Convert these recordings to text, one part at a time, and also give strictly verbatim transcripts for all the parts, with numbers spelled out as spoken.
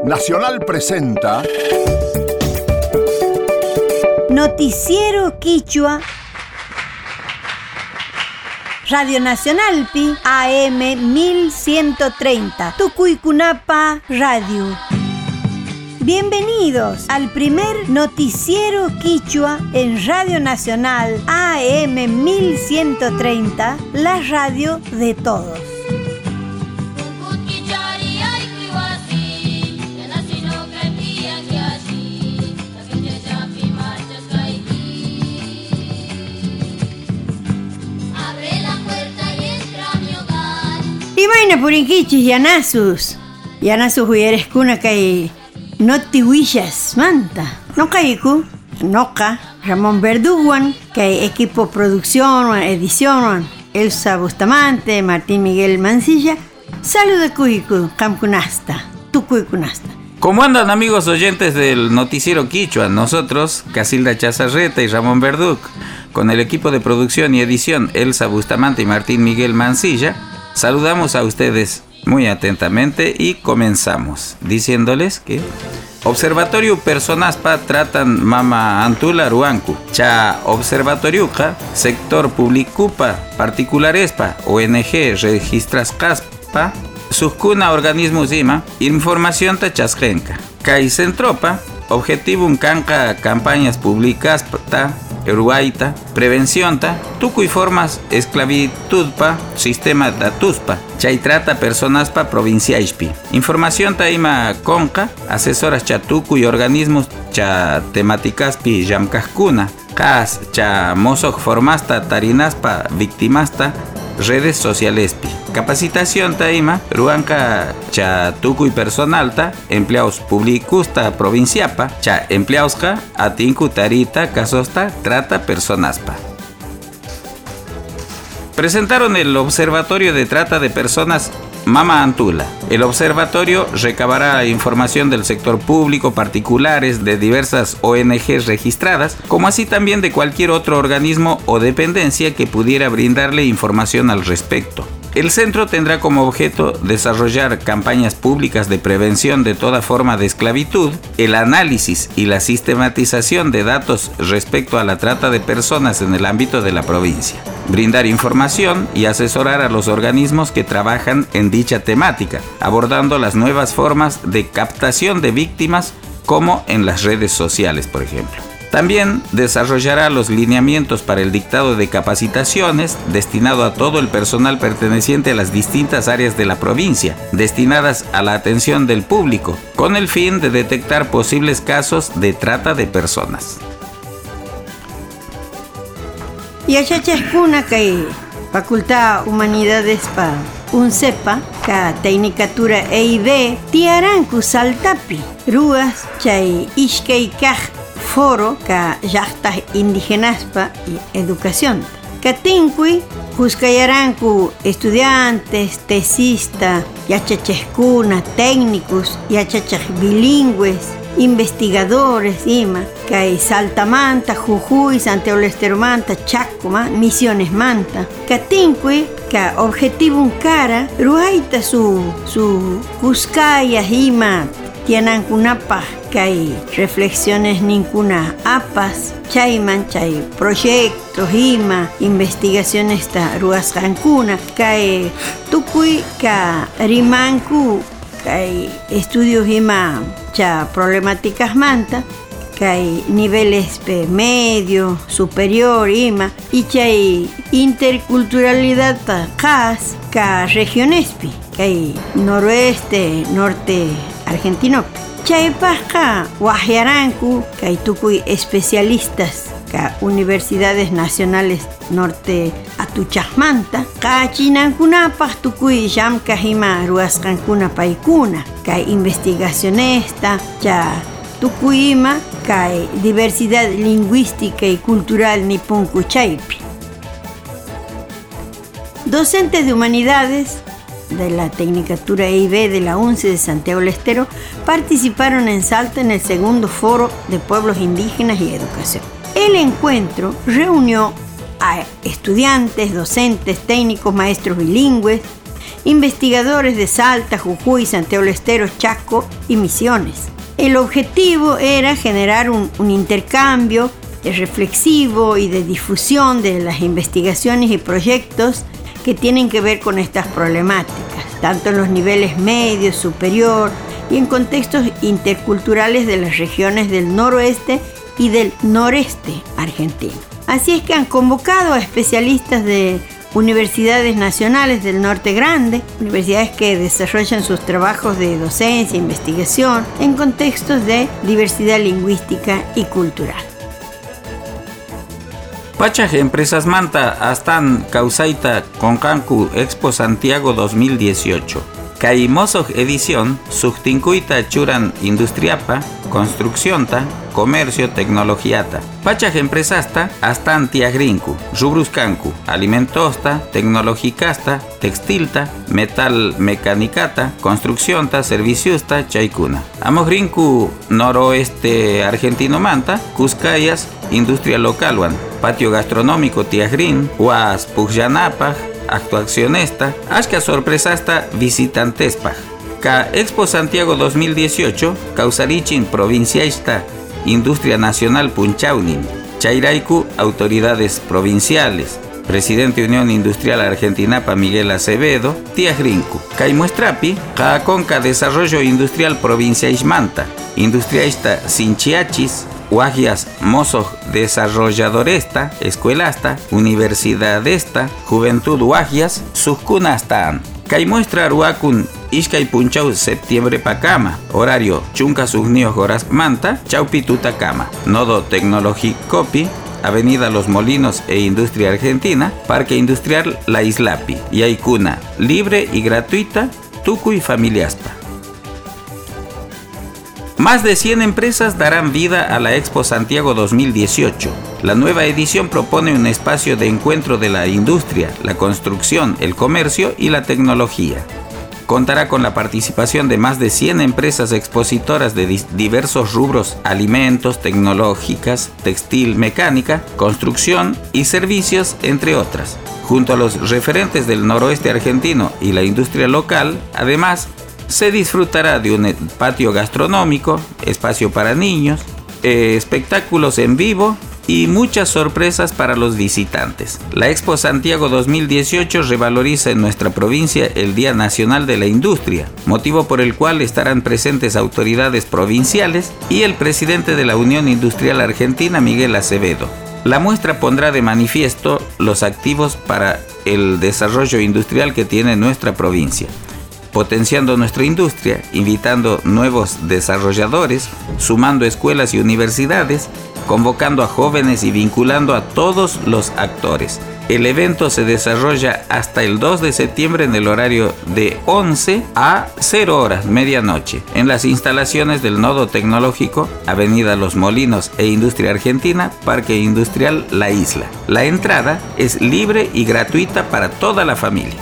Nacional presenta Noticiero Quichua Radio Nacional Pi A M mil ciento treinta Tucuycunapa Radio. Bienvenidos al primer noticiero quichua en Radio Nacional A M mil ciento treinta, la radio de todos. Imaina purinquichis yanasus yanasus huyerescuna kay noti huillas manta no kayku noca Ramón Verduguan kay equipo producción edición Elsa Bustamante Martín Miguel Mancilla saluda kuiku kamkunasta tukuykunasta. ¿Cómo andan, amigos oyentes del noticiero quichua? Nosotros, Casilda Chazarreta y Ramón Verduc, con el equipo de producción y edición Elsa Bustamante y Martín Miguel Mancilla, saludamos a ustedes muy atentamente y comenzamos diciéndoles que Observatorio Personaspa tratan Mama Antula Ruancu, Cha Observatoriuca, Sector Publicupa, Particularespa, O N G Registras Caspa, Suscuna Organismo Zima, Información Tachasgenca, Kai Centropa, Objetivo un canca campañas públicas ta Uruguayta, prevención ta, tucu y formas esclavitud pa, sistema tatuspa, chay trata personas pa provincia ispi. Información ta ima conca, asesoras cha tucu y organismos cha temáticas pi yamkajkuna, cas cha mosok formasta tarinaspa victimasta, redes sociales pi. Capacitación taima, ruanca cha tucu y personal ta, empleados públicos ta provinciapa, cha empleados ka, atinku tarita, casosta, trata personaspa. Presentaron el Observatorio de Trata de Personas Mama Antula. El observatorio recabará información del sector público, particulares, de diversas O N Ges registradas, como así también de cualquier otro organismo o dependencia que pudiera brindarle información al respecto. El centro tendrá como objeto desarrollar campañas públicas de prevención de toda forma de esclavitud, el análisis y la sistematización de datos respecto a la trata de personas en el ámbito de la provincia, brindar información y asesorar a los organismos que trabajan en dicha temática, abordando las nuevas formas de captación de víctimas como en las redes sociales, por ejemplo. También desarrollará los lineamientos para el dictado de capacitaciones destinado a todo el personal perteneciente a las distintas áreas de la provincia, destinadas a la atención del público, con el fin de detectar posibles casos de trata de personas. Yachachascuna kay Facultad Humanidades pa Uncepa ka Tecnicatura E I B tiaranku saltapi ruas chay ishkay kaj foro ka llaqtaj indigenaspa y educación. Katinkui Juskayaranku estudiantes, tesistas, yachacheskuna, técnicos, yachachaj bilingües, investigadores, ima, kay Saltamanta, Jujuy, Santiago del Estero Manta, Chaco, Misiones Manta. Katinkui ka objetivo cara, ruaita su su Cuscaya, ima, tianankunapa kay reflexiones ninkuna apas chayman chay proyectos ima investigaciones ta ruasqankuna kay tukuy ka rimanku kay estudios ima cha problemáticas manta kay niveles pe medio superior ima y chay interculturalidad ta kas ka regiones pi kay noroeste norte argentino. Chaypajka Guajiaranku kay tukuy especialistas ka Universidades Nacionales Norte Atuchajmanta kachinankunapaj tukuy llamka hima ruasqankuna paykuna kay investigacionesta cha tukuy ima kay diversidad lingüística y cultural nipunku chaypi. Docentes de humanidades de la Tecnicatura E I B de la UNCE de Santiago del Estero participaron en Salta en el segundo Foro de Pueblos Indígenas y Educación. El encuentro reunió a estudiantes, docentes, técnicos, maestros bilingües investigadores de Salta, Jujuy, Santiago del Estero, Chaco y Misiones. El objetivo era generar un, un intercambio reflexivo y de difusión de las investigaciones y proyectos que tienen que ver con estas problemáticas, tanto en los niveles medio, superior y en contextos interculturales de las regiones del noroeste y del noreste argentino. Así es que han convocado a especialistas de universidades nacionales del Norte Grande, universidades que desarrollan sus trabajos de docencia e investigación en contextos de diversidad lingüística y cultural. Pachaj Empresas Manta Astan Causaita Concancu Expo Santiago dos mil dieciocho. Caimosoj edición Sujtincuita Churan Industriapa, Construccionta, Comercio, Tecnologiata. Pachaj Empresasta Astan Tiagrinku, Rubruscancu, Alimentosta, Tecnologicasta, Textilta, Metal Mecanicata, Construccionta, Serviciusta, Chaicuna. Amogrinku Noroeste Argentino Manta, Cuscayas, Industria Localwan, Patio Gastronómico Tiagrin, Huas Pujyanapaj, Actuacionesta, Ashka Sorpresasta Visitantespaj. Ca Expo Santiago dos mil dieciocho, Causarichin Provinciaista, Industria Nacional Punchaunin, Chairaiku, Autoridades Provinciales, Presidente Unión Industrial Argentinapa Miguel Acevedo, Tiagrinku. Caimuestrapi, Caaconca Desarrollo Industrial Provinciaismanta, Industriaista Sinchiachis, Guajias Mozoj Desarrolladoresta, Escuelasta, Universidadesta, Juventud Guajias, Suskunastaan. Caimuestra Aruacun Ishkay Punchau Septiembre Pacama, horario Chunca Sugnios Horas Manta, Chaupi Tutacama, Nodo Tecnologicopi, Avenida Los Molinos e Industria Argentina, Parque Industrial La Islapi, Yaicuna, libre y gratuita, Tucuy Familiaspa. Más de cien empresas darán vida a la Expo Santiago dos mil dieciocho. La nueva edición propone un espacio de encuentro de la industria, la construcción, el comercio y la tecnología. Contará con la participación de más de cien empresas expositoras de diversos rubros: alimentos, tecnológicas, textil, mecánica, construcción y servicios, entre otras. Junto a los referentes del noroeste argentino y la industria local, además, se disfrutará de un patio gastronómico, espacio para niños, eh, espectáculos en vivo y muchas sorpresas para los visitantes. La Expo Santiago dos mil dieciocho revaloriza en nuestra provincia el Día Nacional de la Industria, motivo por el cual estarán presentes autoridades provinciales y el presidente de la Unión Industrial Argentina, Miguel Acevedo. La muestra pondrá de manifiesto los activos para el desarrollo industrial que tiene nuestra provincia, potenciando nuestra industria, invitando nuevos desarrolladores, sumando escuelas y universidades, convocando a jóvenes y vinculando a todos los actores. El evento se desarrolla hasta el dos de septiembre en el horario de once a cero horas, medianoche, en las instalaciones del Nodo Tecnológico, Avenida Los Molinos e Industria Argentina, Parque Industrial La Isla. La entrada es libre y gratuita para toda la familia.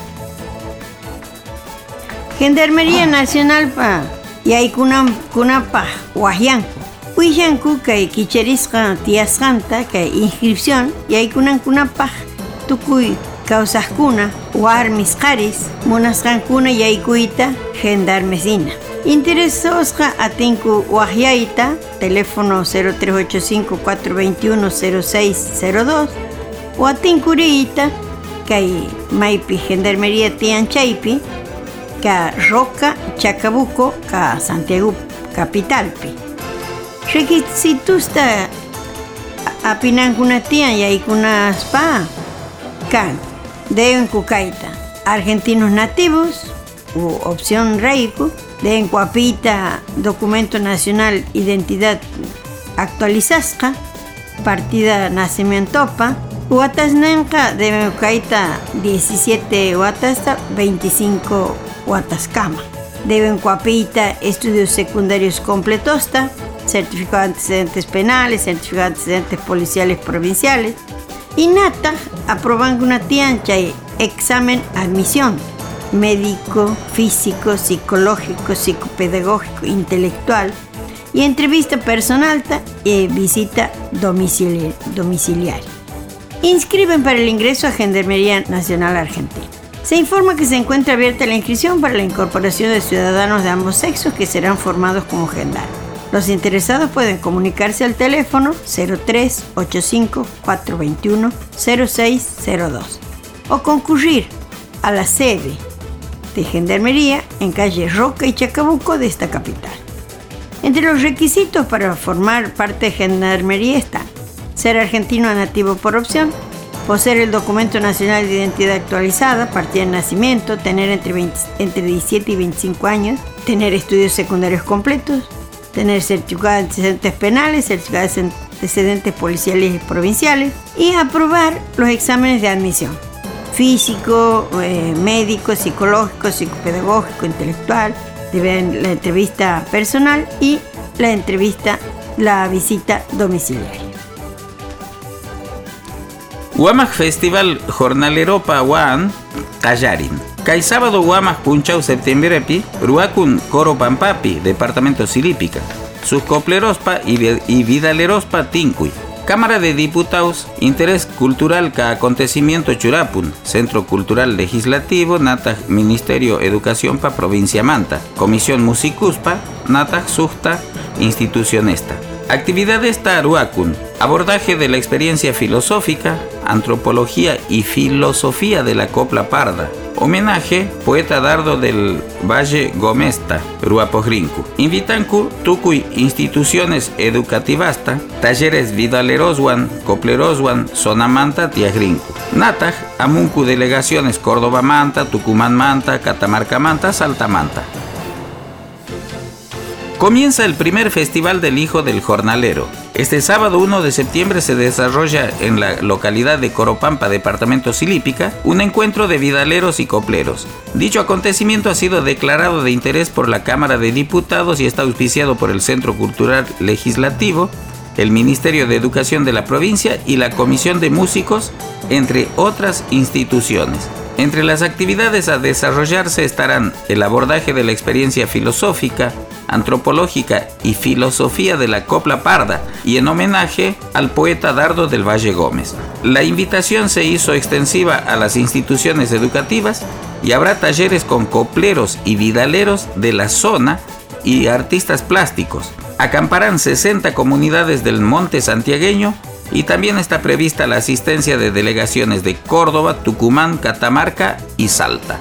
Gendarmería Nacional pa Yaykunam Kunapa Huajianku. Huijanku kay kicherisqa tiasqanta kay inscripción Yaykunan Kunapa Tukuy Kausajkuna Warmis Qaris Munasqankuna Yaykuyta Gendarmesina. Interesosqa atinku Huajiaita, teléfono cero tres ocho cinco, cuatro dos uno, cero seis cero dos, o atinkuriyta kay Maypi Gendarmería Tianchaypi ka Roca, Chacabuco, ka Santiago Capitalpi. Requisitusta apinankunatian yaykunaspa kan deben kukaita argentinos nativos u opción reiku, deben cuapita documento nacional identidad actualizasqa, partida nacimientopa, Huatasnenka deben kukaita diecisiete huatasta veinticinco Huatascama. Deben cuapita estudios secundarios completosta, certificado de antecedentes penales, certificado de antecedentes policiales provinciales. Y nata aproban una tiancha y examen admisión médico, físico, psicológico, psicopedagógico, intelectual y entrevista personal y visita domiciliaria. Inscriben para el ingreso a Gendarmería Nacional Argentina. Se informa que se encuentra abierta la inscripción para la incorporación de ciudadanos de ambos sexos que serán formados como gendarmes. Los interesados pueden comunicarse al teléfono cero tres ochenta y cinco, cuatrocientos veintiuno, cero seis cero dos o concurrir a la sede de Gendarmería en calle Roca y Chacabuco de esta capital. Entre los requisitos para formar parte de Gendarmería están ser argentino nativo por opción, poseer el documento nacional de identidad actualizada, partida de nacimiento, tener entre, veinte, entre diecisiete y veinticinco años, tener estudios secundarios completos, tener certificado de antecedentes penales, certificado de antecedentes policiales y provinciales y aprobar los exámenes de admisión: físico, eh, médico, psicológico, psicopedagógico, intelectual, la entrevista personal y la entrevista, la visita domiciliaria. Huamaq Festival Jornaleropa Huan Tallarin. Kay sábado Huamaq Punchau septiembrepi Ruakun Coro Pampapi, departamento Silípica. Sus coplerospa y vidalerospa Tincuy. Cámara de Diputados, Interés Cultural ca Acontecimiento Churapun, Centro Cultural Legislativo, Nataj Ministerio Educación pa Provincia Manta, Comisión Musicuspa, Nataj Sujta, Institución esta. Actividades Taruacun, abordaje de la experiencia filosófica, antropología y filosofía de la copla parda. Homenaje, poeta Dardo del Valle Gomesta, Ruapojrinku. Invitanku, tucuy instituciones educativasta, talleres vidaleroswan, copleroswan, Sonamanta, Tiagrinku. Nataj, amunku delegaciones Córdoba Manta, Tucumán Manta, Catamarca Manta, Salta Manta. Comienza el primer Festival del Hijo del Jornalero. Este sábado uno de septiembre se desarrolla en la localidad de Coropampa, departamento Silípica, un encuentro de vidaleros y copleros. Dicho acontecimiento ha sido declarado de interés por la Cámara de Diputados y está auspiciado por el Centro Cultural Legislativo, el Ministerio de Educación de la provincia y la Comisión de Músicos, entre otras instituciones. Entre las actividades a desarrollarse estarán el abordaje de la experiencia filosófica, antropológica y filosofía de la copla parda y en homenaje al poeta Dardo del Valle Gómez. La invitación se hizo extensiva a las instituciones educativas y habrá talleres con copleros y vidaleros de la zona y artistas plásticos. Acamparán sesenta comunidades del monte santiagueño y también está prevista la asistencia de delegaciones de Córdoba, Tucumán, Catamarca y Salta.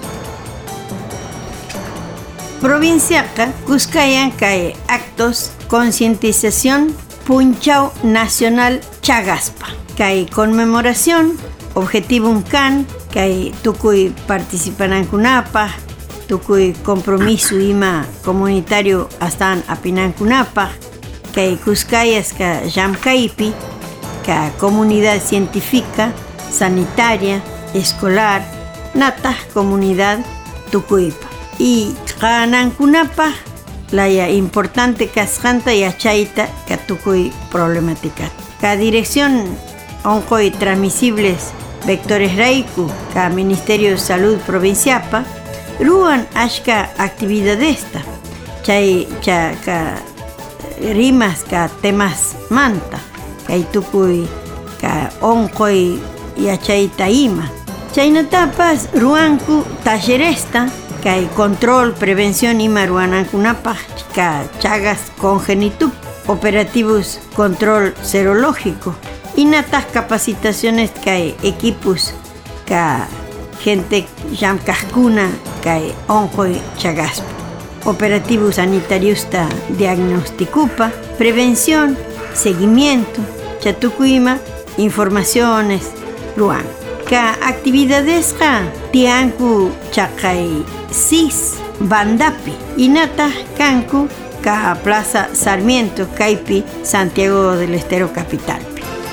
Provinciaca, Cuscayan cae actos, concientización, Punchau Nacional Chagaspa. Cae conmemoración, objetivo Uncan, cae Tucuy Participanankunapa, Tucuy Compromiso Ima Comunitario Astan Apinankunapa, cae Cuscayas ca Yamcaipi, ca Comunidad Científica, Sanitaria, Escolar, Natah Comunidad Tucuypa. Y Canankunapa, la ya importante casjanta y achaita que tucuy problemática. Cada dirección oncoy transmisibles vectores raiku, cada Ministerio de Salud Provinciapa, ruan ashka actividad esta. Chay cha ka rimas ka temas manta, kay tucuy ka oncoy y achaita ima. Chaynatapas ruanku talleresta, kay control, prevención y maruanankunapaj, ka chagas congenitud, operativos control serológico, y natas capacitaciones kay equipos, ka gente yamkajkuna, kay onjoy chagaspa, operativos sanitarios ta diagnosticupa, prevención, seguimiento, chatucuima, informaciones, ruan. Ka actividades ka tianku chakay sis bandapi inata kanku ka Plaza Sarmiento Caipi Santiago del Estero capital.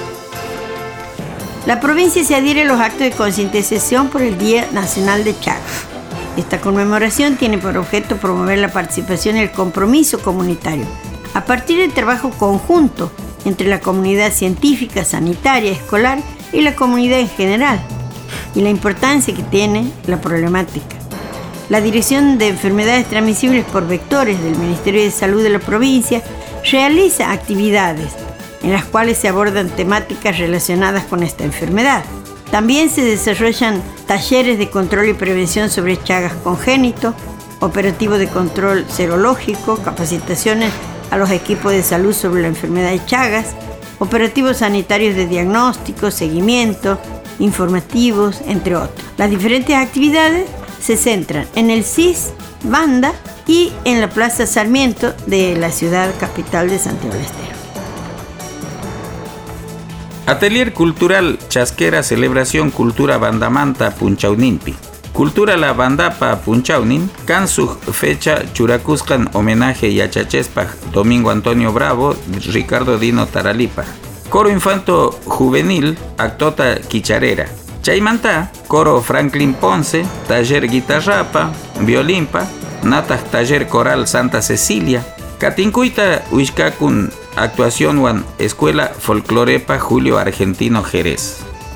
La provincia se adhiere a los actos de concientización por el Día Nacional de Chagas. Esta conmemoración tiene por objeto promover la participación y el compromiso comunitario a partir del trabajo conjunto entre la comunidad científica, sanitaria, escolar y la comunidad en general, y la importancia que tiene la problemática. La Dirección de Enfermedades Transmisibles por Vectores del Ministerio de Salud de la provincia realiza actividades en las cuales se abordan temáticas relacionadas con esta enfermedad. También se desarrollan talleres de control y prevención sobre Chagas congénitos, operativos de control serológico, capacitaciones a los equipos de salud sobre la enfermedad de Chagas, operativos sanitarios de diagnóstico, seguimiento, informativos, entre otros. Las diferentes actividades se centran en el C I S Banda y en la Plaza Sarmiento de la ciudad capital de Santiago del Estero. Atelier Cultural Chasquera Celebración Cultura Bandamanta Punchauninpi. Cultura la Bandapa Punchaunin, Kansuj fecha Churacuscan homenaje Yachachespaj Domingo Antonio Bravo, Ricardo Dino Taralipa. Coro Infanto Juvenil Actota Quicharera. Chaimanta, Coro Franklin Ponce, Taller Guitarrapa, Violimpa, Nataj Taller Coral Santa Cecilia. Catincuita Huixcacun Actuación Wan Escuela Folclorepa Julio Argentino Jerez.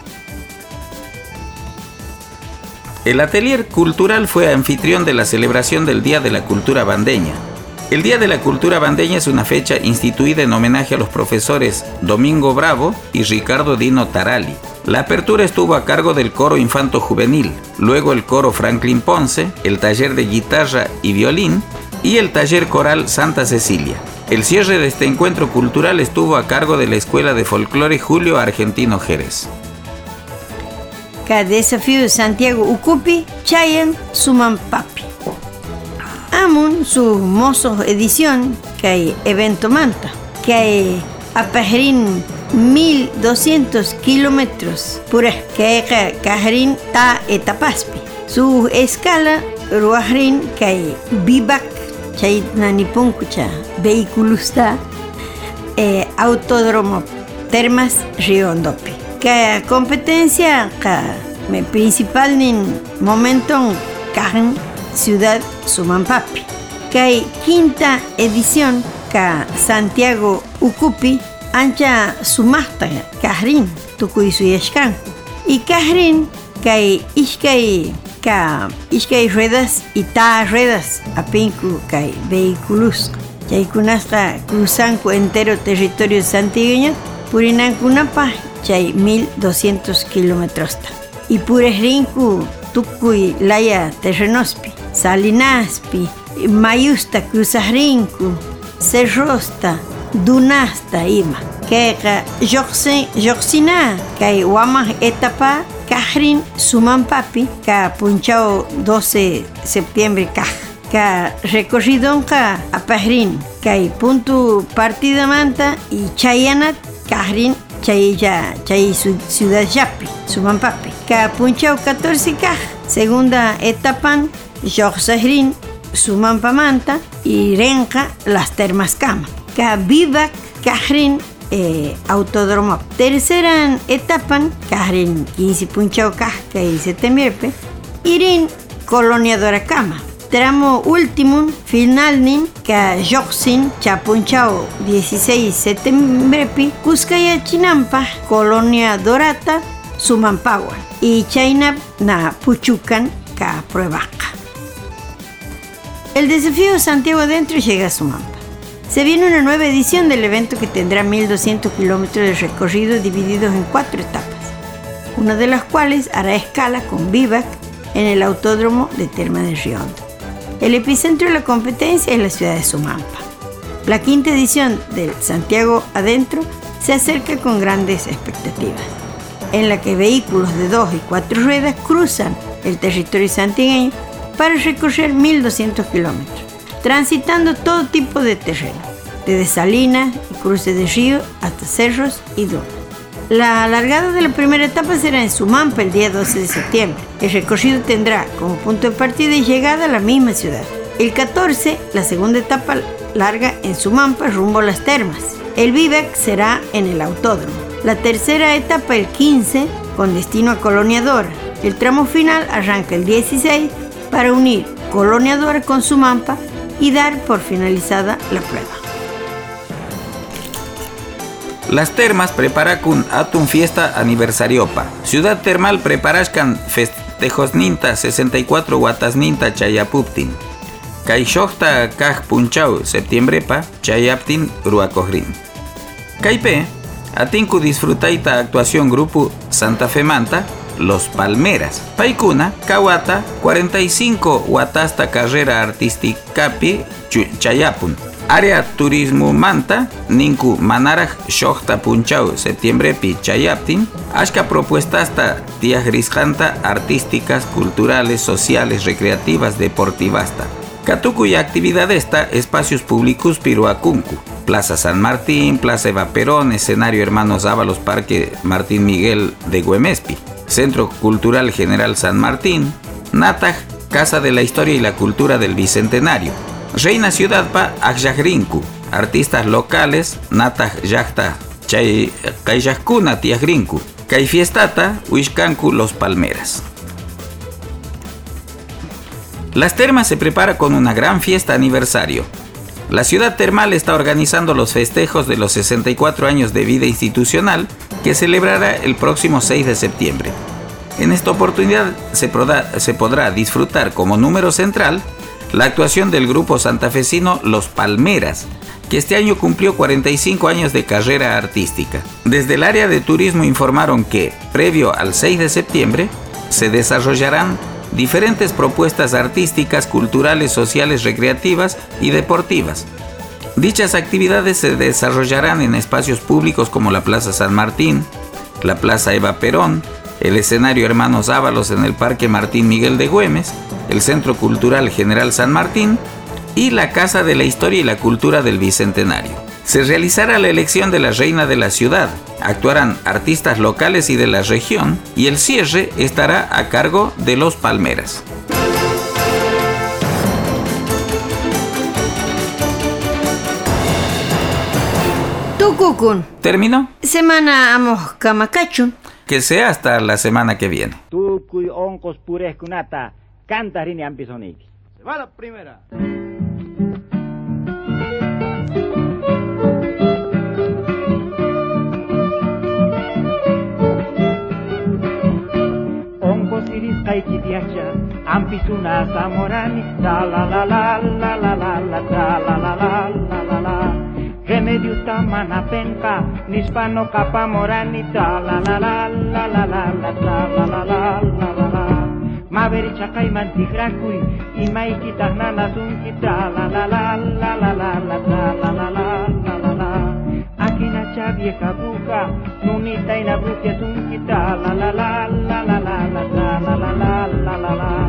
El Atelier Cultural fue anfitrión de la celebración del Día de la Cultura Bandeña. El Día de la Cultura Bandeña es una fecha instituida en homenaje a los profesores Domingo Bravo y Ricardo Dino Tarali. La apertura estuvo a cargo del Coro Infanto Juvenil, luego el Coro Franklin Ponce, el Taller de Guitarra y Violín y el Taller Coral Santa Cecilia. El cierre de este encuentro cultural estuvo a cargo de la Escuela de Folclore Julio Argentino Jerez. Cada desafío de Santiago Ucupi, Chayan Sumampapi. Amun su mozo edición, que hay evento manta, que hay apajerín mil doscientos kilómetros, pura, que hay cajerín ta etapaspi. Su escala, ruajrín, que hay bivac, chay nanipunkucha, vehículos ta, eh, autódromo, termas, riondopi. Que competencia que principal en momento en ciudad Sumampapi. Que hay quinta edición que Santiago Ucupi ancha sumasta Kahrin Tukuy Suyashkan. Y Kahrin que hay iskay que iskay ruedas y ta ruedas a pinku que hay vehículos. Que kunasta cruzanco entero territorio santiagueño purinankunapa chay mil doscientos kilómetros. Y pures rinku, tukuy laya terrenospi, salinaspi, mayusta cruzarrinku, cerrosta, dunasta ima. Que yoxina, que wamah etapa, kahrin Sumampapi, que punchao doce de septiembre kaj. Que recorrido ka apahrin, que punto partida manta y chayanat kahrin chay ya chay ciudad Yapi, Sumampapi. Que punchao catorce kaj, segunda etapa, Yoxahrin, Sumampamanta y Renca, las termas Cama. Que vivac, Kahrin, eh, autódromo. Tercera etapa, Kahrin, quince punchao kaj, que septiembre, Irin, Colonia Doracama. Tramo último, final, que Yoxin, Chapunchao, dieciséis de septiembre, Cuscaya Chinampa, Colonia Dorata, Sumampagua. Y Chaynap, na Puchucan, ka Pruebaca. El desafío Santiago Adentro llega a Sumampa. Se viene una nueva edición del evento que tendrá mil doscientos kilómetros de recorrido divididos en cuatro etapas, una de las cuales hará escala con vivac en el autódromo de Terma de Riondo. El epicentro de la competencia es la ciudad de Sumampa. La quinta edición del Santiago Adentro se acerca con grandes expectativas, en la que vehículos de dos y cuatro ruedas cruzan el territorio santiagueño para recorrer mil doscientos kilómetros, transitando todo tipo de terreno, desde salinas y cruces de río hasta cerros y dunas. La largada de la primera etapa será en Sumampa el día doce de septiembre. El recorrido tendrá como punto de partida y llegada a la misma ciudad. El catorce, la segunda etapa larga en Sumampa rumbo a las termas. El vivac será en el autódromo. La tercera etapa el quince con destino a Colonia Dora. El tramo final arranca el dieciséis para unir Colonia Dora con Sumampa y dar por finalizada la prueba. Las termas preparacun atun fiesta aniversariopa. Ciudad termal preparashkan festejos ninta sesenta y cuatro guatas ninta chayapuptin. Kaishokta kaj punchau septiembrepa chayaptin ruacojrin. Kaipe atinku disfrutaita actuación grupo Santa Fe Manta Los Palmeras. Paikuna, Kawata, cuarenta y cinco Watasta Carrera Artísticapi Chayapun. Área Turismo Manta, Ninku Manaraj Shohta Punchau, septiembre pi Chayaptin, Ashka propuestas hasta días grisjanta, artísticas, culturales, sociales, recreativas, deportivasta. Katuku y actividad esta, espacios públicos Piruacuncu, Plaza San Martín, Plaza Eva Perón, escenario Hermanos Ábalos, Parque Martín Miguel de Güemespi, Centro Cultural General San Martín, Nataj, Casa de la Historia y la Cultura del Bicentenario. Reina Ciudad pa Akyagrinku, artistas locales, Nataj Yakta, Chay Kayakuna Tiagrinku, Kay Fiestata, Huixcancu Los Palmeras. Las Termas se prepara con una gran fiesta aniversario. La ciudad termal está organizando los festejos de los sesenta y cuatro años de vida institucional que celebrará el próximo seis de septiembre. En esta oportunidad se podrá, se podrá disfrutar como número central la actuación del grupo santafesino Los Palmeras, que este año cumplió cuarenta y cinco años de carrera artística. Desde el área de turismo informaron que, previo al seis de septiembre, se desarrollarán diferentes propuestas artísticas, culturales, sociales, recreativas y deportivas. Dichas actividades se desarrollarán en espacios públicos como la Plaza San Martín, la Plaza Eva Perón, el escenario Hermanos Ábalos en el Parque Martín Miguel de Güemes, el Centro Cultural General San Martín y la Casa de la Historia y la Cultura del Bicentenario. Se realizará la elección de la reina de la ciudad, actuarán artistas locales y de la región y el cierre estará a cargo de Los Palmeras. Tukukun. ¿Terminó? Semana amos Kamakachun. Que sea hasta la semana que viene. Tukuy onkos pureskunata, cantarini ampisoniki. Se va la primera. Onkos iris kaikitiacha, ampisuna zamorani, ta la la la la la la la ta la la la la la la. Remediu tamana penka, nispano capa morani, ta la la la la la la la ta la la la la la la. Maveri chakai mantigrakui, imaiki tahnana sunki, ta la la la la la la la ta la la la la la la. Akina vieja bruja, nunita y na bruja sunki, ta la la la la la la la ta la la la la la la.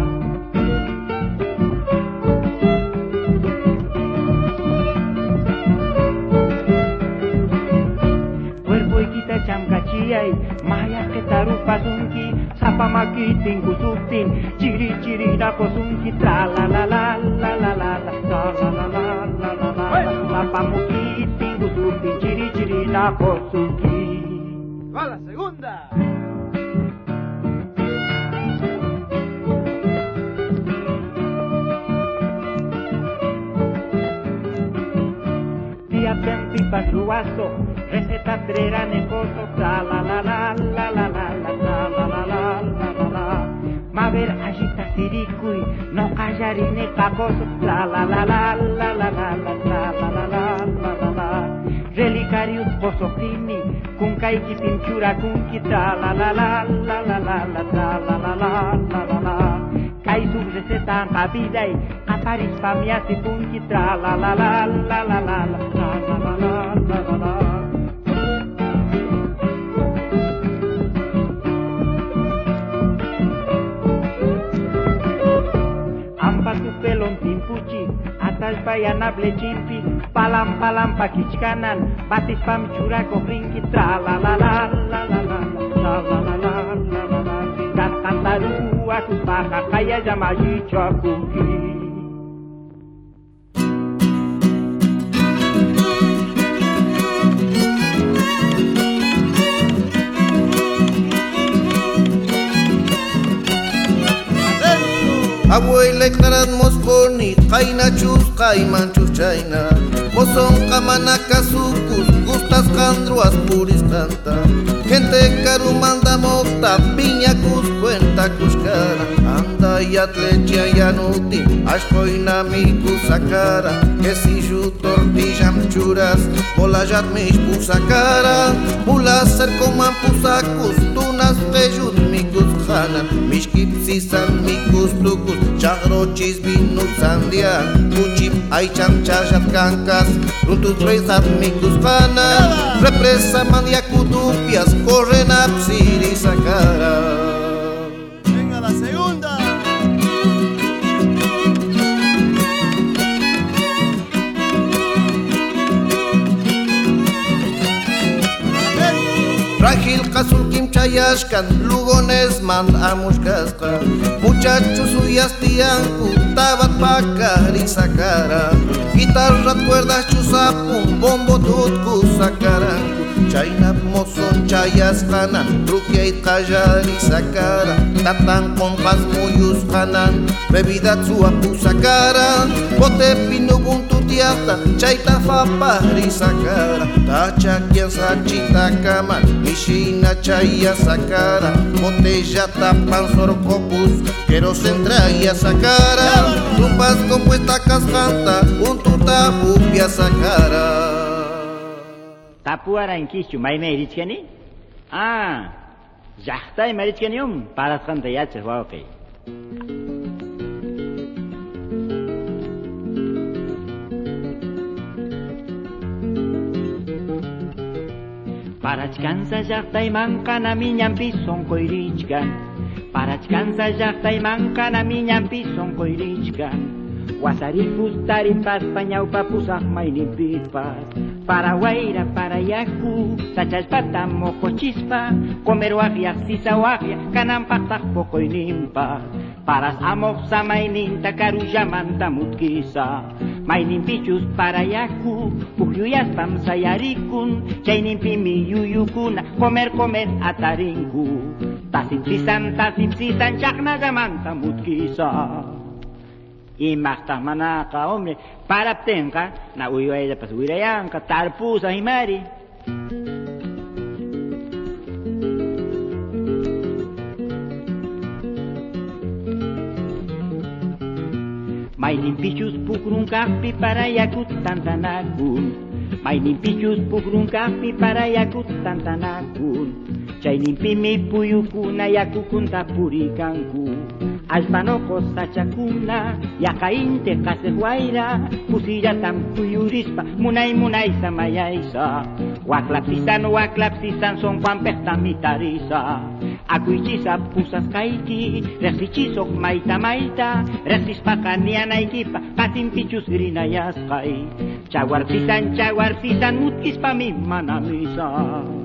Chamkachiyay, maya que tarupa sunki, sapamaki tingu sutin, chiri chiri na kosunki, tra la la la la la la la, tra la la la la la la, sapamuki tingu sutin, chiri chiri na kosunki. Va la segunda. Tía Pempi Pasruazo, receta trera negocio, ta la la la la la la la la la la la la la. Maver agita sirikui, no callarine cacoso, la la la la la la la la la la la la la la. Relicarius posokini, kun kaiki pinchura kun kita, la la la la la la la la la la la la la. Kai sub receta kabidai, kaparis pamiati kun kita, la la la la la la la la la la la la. Pelon timpuchi, atas bayana blechimpi, palam palam pakichkanan, batis pam churako rinki, tra la la la la la la la la la la la la. Katandaru aku paha kaya jamaji chakuki. Abuela karat mosponi, kaina chus, kaiman chus chaina. Mozon kamanaka sukus, gustas kandruas puris canta. Gente caru manda mokta, piña cus cuenta cuscara. Anda y atlecha y anuti, ashkoina mi kusakara. Que si yu tortillam churas, bola yat mis pusakara. Pula ser coman pusacus, tunas pejut mi kus kanan mishkipsisan mikustukus chaqrochis vinu sandian kuchip aychan chashat kankas runtut presat mikusqana represa mandiakutupias corren apsiri sacara. Venga la segunda. Frágil kasul kim chayashkan lugones man amushkasqa muchachos uyastianku tabat pakari sakara guitarra cuerdas chusapun bombo tutku sakaranku chaynap moson chayasqana trukiayt qallari sakara tatan compas muyusqanan bebida tsuapu sakara botepi nubuntu tiasta chayta fapari sakara tachakian sachita kaman mishina chaya sakara botella tapan sorcopus quiero centraya sakara tumpas compuesta cascanta un tutapu pia sakara. Tapuara en Kishu, ¿may me erichkani? Ah, ya está, me erichkani um, para skanta yaches, wow, ok. Para descansar ya está y manca na miña pison coirichkan. Para descansar ya está y manca na miña pison coirichkan. Guasari fustari pas pañau papusah mainin pipas. Para guaira, para yaku, tachas pata moco chispa, comer wagia, sisa wagia, kanan patak poco y nimpa. Para amok sa mainin takaruja manta mutkisa. Mainin pichus para yaku, pukyuyas pam sayarikun, chainin pimi yuyukuna, comer comer atarinku. Tasipsisan, tasipsisan, chaknaga manta mutkisa. Y más manaka, hombre, para tenga, na uyuaya pas uirayanka, tarpusa y mari. Mainin pichus pukrun kapi para yakut tantanakun. Mainin pichus pukrun kapi para yakut tantanakun. Chainin pimi puyukuna yakukun tapurikanku. Alpanocos sachakuna, yakainte kasehuayra, pusilla tam kuyurispa, munay munay samayaisa. Waklapsisan, waklapsisan, son pampesta mitarisa. Akuichisa pusas kaiki, resichisok maita maita, resispa kanianaikipa, katimpichus grinayaskai. Chaguarsisan, chaguarsisan, mutkispa mi manamisa.